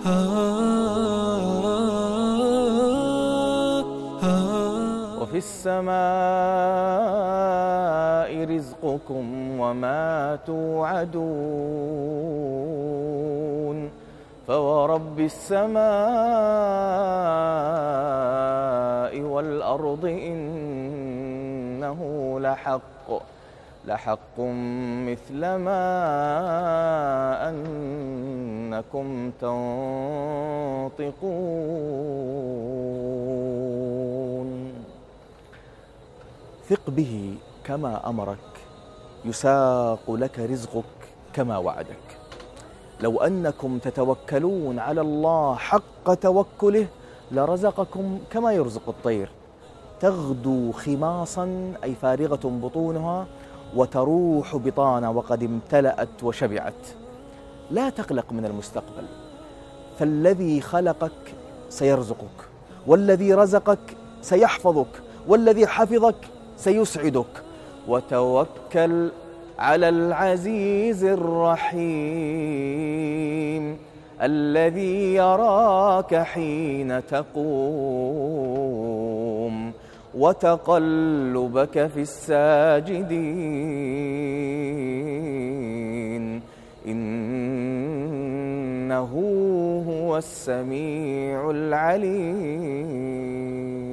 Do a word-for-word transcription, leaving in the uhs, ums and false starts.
وفي السماء رزقكم وما توعدون فورب السماء والأرض إنه لحق لحق مثل ما أنكم تنطقون. ثق به كما أمرك يساق لك رزقك كما وعدك. لو أنكم تتوكلون على الله حق توكله لرزقكم كما يرزق الطير، تغدو خماصا أي فارغة بطونها وتروح بطانا وقد امتلأت وشبعت. لا تقلق من المستقبل، فالذي خلقك سيرزقك، والذي رزقك سيحفظك، والذي حفظك سيسعدك. وتوكل على العزيز الرحيم الذي يراك حين تقوم وتقلبك في الساجدين إنه هو السميع العليم.